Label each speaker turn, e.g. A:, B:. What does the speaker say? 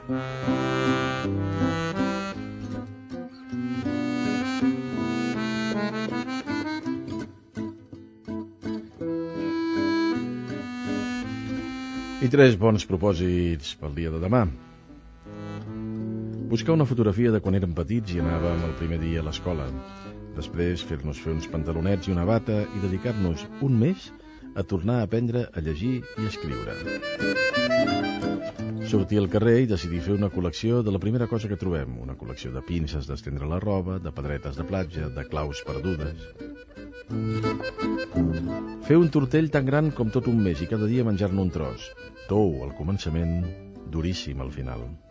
A: I 3 bons propòsits pel dia de demà. Buscar una fotografia de quan érem petits i anàvem el primer dia a l'escola. Després fer-nos fer uns pantalonets i una bata i dedicar-nos un mes a tornar a aprendre a llegir i escriure. Sortir al carrer i decidir fer una col·lecció de la primera cosa que trobem. Una col·lecció de pinces d'estendre la roba, de pedretes de platja, de claus perdudes. Fer un tortell tan gran com tot un mes i cada dia menjar-ne un tros. Tou al començament, duríssim al final.